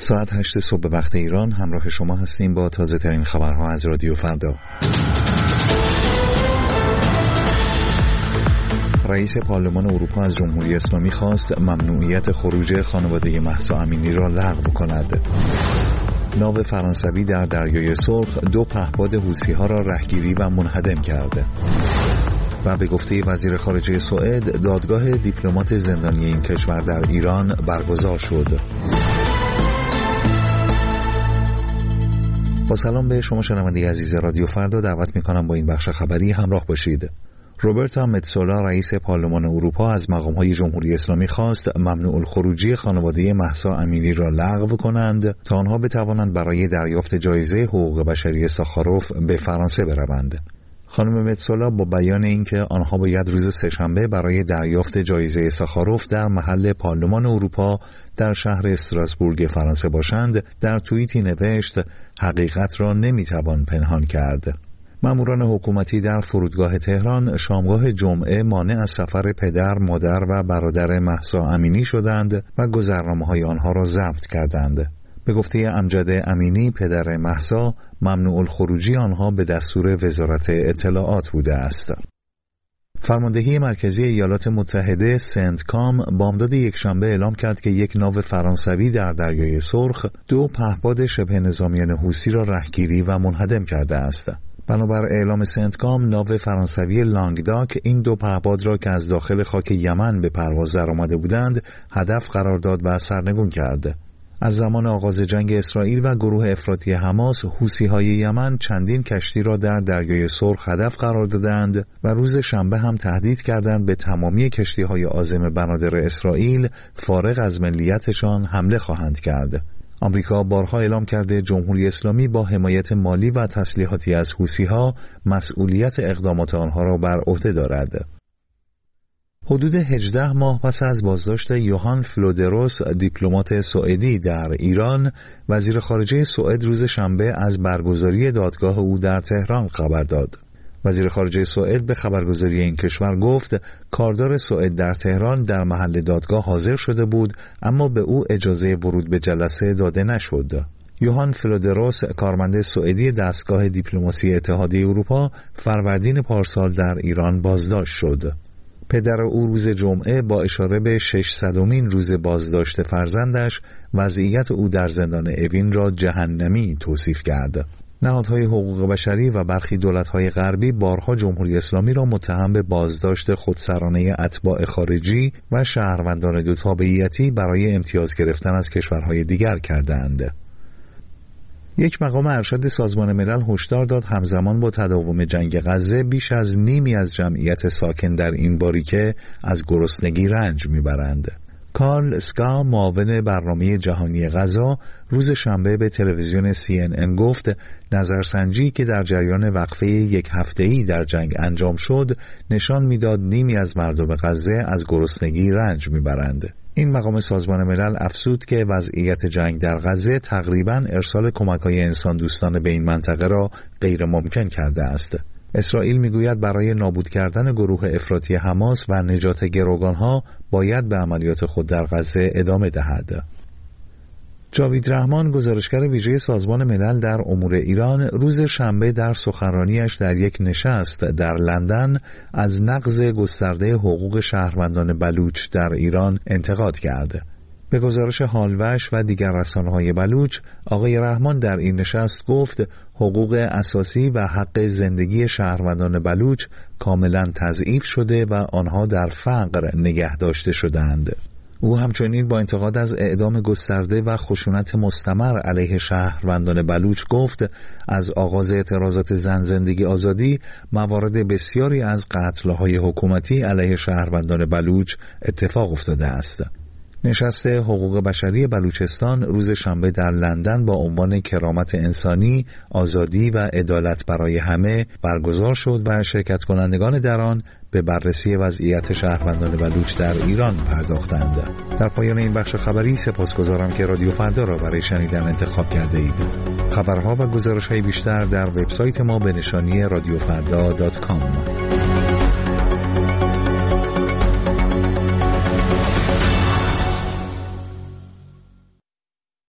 ساعت 8 صبح به وقت ایران همراه شما هستیم با تازه ترین خبرها از رادیو فردا. رئیس پارلمان اروپا از جمهوری اسلامی خواست ممنوعیت خروج خانواده مهسا امینی را لغو کند. ناو فرانسوی در دریای سرخ 2 پهپاد حوثی‌ها را رهگیری و منهدم کرد. و به گفته وزیر خارجه سوئد دادگاه دیپلمات زندانی این کشور در ایران برگزار شد. با سلام به شما شنونده عزیز رادیو فردا، دعوت میکنم با این بخش خبری همراه باشید. روبرتا متسولا رئیس پارلمان اروپا از مقام‌های جمهوری اسلامی خواست ممنوع الخروجی خانواده مهسا امینی را لغو کنند تا آنها بتوانند برای دریافت جایزه حقوق بشری ساخاروف به فرانسه بروند. خانم متسولا با بیان اینکه آنها باید روز سه‌شنبه برای دریافت جایزه ساخاروف در محل پارلمان اروپا در شهر استراسبورگ فرانسه باشند، در توییتی نوشت حقیقت را نمیتوان پنهان کرد. ماموران حکومتی در فرودگاه تهران شامگاه جمعه مانع از سفر پدر، مادر و برادر مهسا امینی شدند و گذرنامه‌های آنها را ضبط کردند. به گفته امجد امینی پدر مهسا، ممنوع الخروجی آنها به دستور وزارت اطلاعات بوده است. فرماندهی مرکزی ایالات متحده سنت کام بامداد یکشنبه اعلام کرد که یک ناو فرانسوی در دریای سرخ 2 پهپاد شبه نظامیان حوثی را رهگیری و منهدم کرده است. بنابر اعلام سنت کام، ناو فرانسوی لانگداک این 2 پهپاد را که از داخل خاک یمن به پرواز درآمده بودند هدف قرار داد و سرنگون کرد. از زمان آغاز جنگ اسرائیل و گروه افراطی حماس، حوثی‌های یمن چندین کشتی را در دریای سرخ هدف قرار دادند و روز شنبه هم تهدید کردند به تمامی کشتی‌های عازم بنادر اسرائیل فارغ از ملیتشان حمله خواهند کرد. آمریکا بارها اعلام کرده جمهوری اسلامی با حمایت مالی و تسلیحاتی از حوثی‌ها مسئولیت اقدامات آنها را بر عهده دارد. حدود 18 ماه پس از بازداشت یوهان فلودروس دیپلمات سوئدی در ایران، وزیر خارجه سوئد روز شنبه از برگزاری دادگاه او در تهران خبر داد. وزیر خارجه سوئد به خبرگزاری این کشور گفت کاردار سوئد در تهران در محل دادگاه حاضر شده بود، اما به او اجازه ورود به جلسه داده نشد. یوهان فلودروس، کارمند سوئدی دستگاه دیپلماسی اتحادیه اروپا، فروردین پارسال در ایران بازداشت شد. پدر او روز جمعه با اشاره به 600مین روز بازداشت فرزندش وضعیت او در زندان اوین را جهنمی توصیف کرد. نهادهای حقوق بشری و برخی دولت‌های غربی بارها جمهوری اسلامی را متهم به بازداشت خودسرانه اتباع خارجی و شهروندان 2 تابعیتی برای امتیاز گرفتن از کشورهای دیگر کردند. یک مقام ارشد سازمان ملل هشدار داد همزمان با تداوم جنگ غزه بیش از نیمی از جمعیت ساکن در این باریکه از گرسنگی رنج میبرند. کارل سکا، معاون برنامه جهانی غذا، روز شنبه به تلویزیون CNN گفت نظرسنجی که در جریان وقفه 1 هفته‌ای در جنگ انجام شد نشان میداد نیمی از مردم غزه از گرسنگی رنج میبرند. این مقام سازمان ملل افزود که وضعیت جنگ در غزه تقریباً ارسال کمک‌های انسان دوستانه به این منطقه را غیر ممکن کرده است. اسرائیل میگوید برای نابود کردن گروه افراطی حماس و نجات گروگانها باید به عملیات خود در غزه ادامه دهد. جاوید رحمان، گزارشگر ویژه سازمان ملل در امور ایران، روز شنبه در سخنرانیش در یک نشست در لندن از نقض گسترده حقوق شهروندان بلوچ در ایران انتقاد کرد. به گزارش هالوش و دیگر رسانه‌های بلوچ، آقای رحمان در این نشست گفت حقوق اساسی و حق زندگی شهروندان بلوچ کاملا تضعیف شده و آنها در فقر نگه داشته شدند. او همچنین با انتقاد از اعدام گسترده و خشونت مستمر علیه شهروندان بلوچ گفت از آغاز اعتراضات زن زندگی آزادی موارد بسیاری از قتل‌های حکومتی علیه شهروندان بلوچ اتفاق افتاده است. نشست حقوق بشری بلوچستان روز شنبه در لندن با عنوان کرامت انسانی، آزادی و عدالت برای همه برگزار شد و شرکت کنندگان در آن به بررسی وضعیت شهروندان بلوچ در ایران پرداختند. در پایان این بخش خبری سپاسگزارم که رادیو فردا را برای شنیدن انتخاب کرده اید. خبرها و گزارش‌های بیشتر در وبسایت ما به نشانی radiofrda.com.